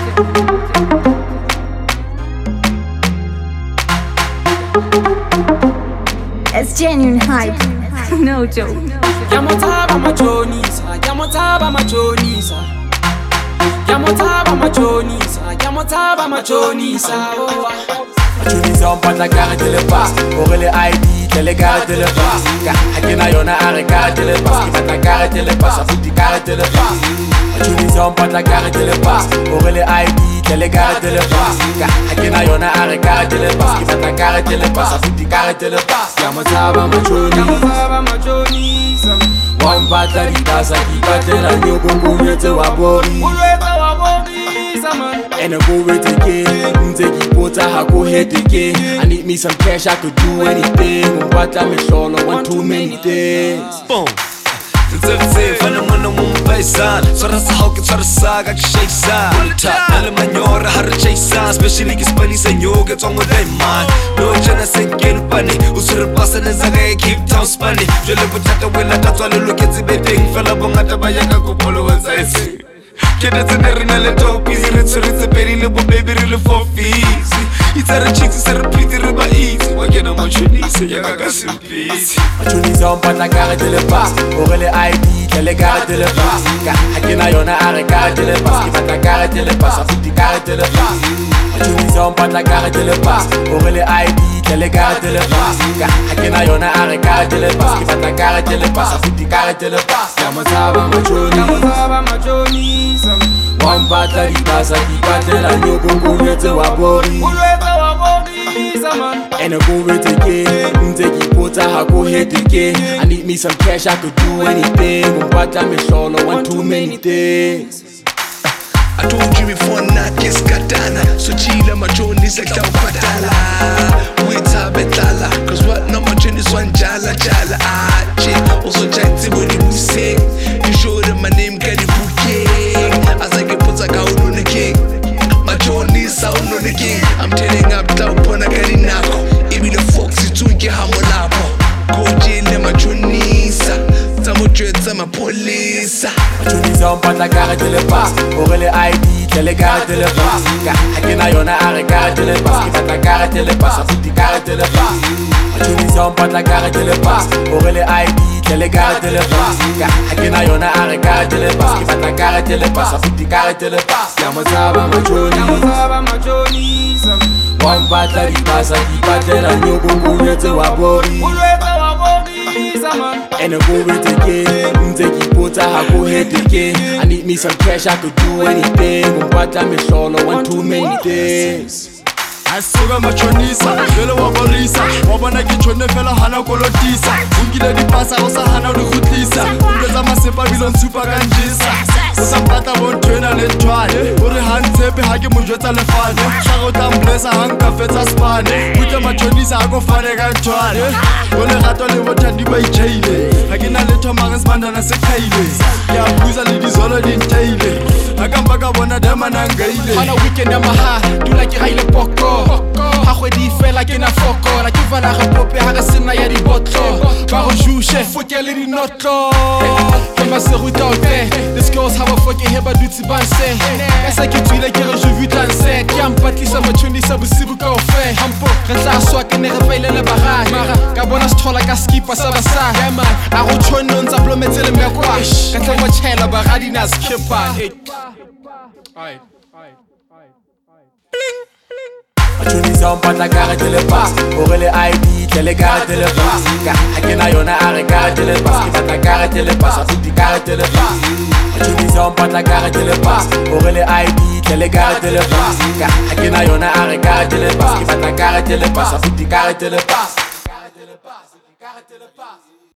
It's genuine hype, no joke. Yamotaba machonisa, yamotaba machonisa. Yamotaba machonisa, yamotaba machonisa. Machonisa on pat la carte de le pas. Pour les ID, t'es les cartes de le pas. Hakena yona arrête carte de le pas. Qui va ta carte de le pas, ça fout des cartes de le pas. Machonisa on pat la carte de le pas. Pour les ID, t'es les cartes de le pas. Hakena yona arrête carte de le pas. Qui va ta carte de le pas, ça fout des cartes de le pas. Yamotaba machonisa, yamotaba machonisa. One battery basa ki batela nyogo kunyete wabori. And I go with the game, take pota hako head again. I need me some cash, I could do anything. But I'm sure I want too many things. Boom. Ntsetse fana mwana mumpaisana Swara sa hauke swara saga kishaisa Nale manyora hara chaisa Especially kispanisa nyoge tongo daiman No jana sengen pani Usura pasa nezaga Cape Town spani Jole butata wela tatwa luluketsi beting Fela bongata bayaka kupolo wenza esi Keda tseneri nale topizi Ritsuritse peri lebo baby rile for fees Itara chicks itara pretty riba easy Wakena machonisa yaka kasimpisi Machonisa on pat la carte de le pas. Pour les ID, t'es les cartes de le pas. Hakena yona arrête carte de le pas. Qui va ta carte de le pas, ça fout des cartes de le pas. Machonisa on pat la carte de le pas. Pour les ID, t'es les cartes de le pas. Hakena yona arrête carte de le pas. Qui va ta carte de le pas, ça fout des cartes de le pas. Yamotaba machonisa, yamotaba machonisa. One battery basa ki batela nyogo kunyete wabori. And I go with the game, take pota hako head again. I need me some cash, I could do anything. But I'm sure I want too many things. I told you before not kiss katana. So chila machonisa kita upatala. Wita betala. Cause what no machonisa one jala jala. Ah shit, also chatty when you sing. You show them my name Kali King. As I get put a count on the king. Machonisa on the king. I'm telling up top on a karinako. Even the foxy tunke hamolapo. Go jail machonisa. Tamo dreads my police. Machonisa on pat la carte de le pas. Pour les ID, t'es les cartes de le pas. Hakena yona arrête carte de le pas. Qui va ta carte de le pas, ça fout des cartes de le pas. Machonisa on pat la carte de le pas. Pour les ID, t'es les cartes de le pas. Hakena yona arrête carte de le pas. Qui va ta carte de le pas, ça fout des cartes de le pas. Yamotaba machonisa, yamotaba machonisa. One battery basa ki batela nyogo kunyete wabori. And I go with the game, take pota hako head again. I need me some cash, I could do anything. But I'm sure I want too many things. Asuka machonisa, vele wabolisa Wabana kichone vele hana kolotisa Ungile di pasa osa hana ulikhutlisa Ungeza masepa bilon super kanjisa Usampata bontwena lentwane Uri hansepe hake mujweta lefane Shaka utamblesa hanka fetsa spane Kute machonisa hako fane kantwane Ule gato le botandi ba ichaile Hakina leto maris bandana se kaile Ya buza le dizolo dintaile Hakamba ka bona dema nangaile Hana weekend ya maha, dula ki gaile poko Ha kgwedi fela ke na fokola Ke vala ge pope ha re sena ya dibotlo Ba go jushe, foke le dinotlo Ke maseruta o te These girls have a foke he ba dutsi ba nse Ka se ke tswile ke re je vu tanse Ke a mpatlisa machonisa bosibu ka ofe Hampo, re tla swa ke ne re faile le barage Mara, ka bona sthola ka skipa sa basage A go tshone o ntsa plometse le mekwa Ka tla mo tshela baradi na skipa Machonisa on pat la carte de le pas. Pour les ID, t'es les cartes de le pas. Hakena yona arrête carte de le pas. Qui va ta carte de le pas, ça fout des cartes de le pas. Machonisa on pat la carte de le pas. Pour les ID, t'es les cartes de le pas. Hakena yona arrête carte de le pas. Qui va ta carte de le pas, ça fout des cartes de le pas.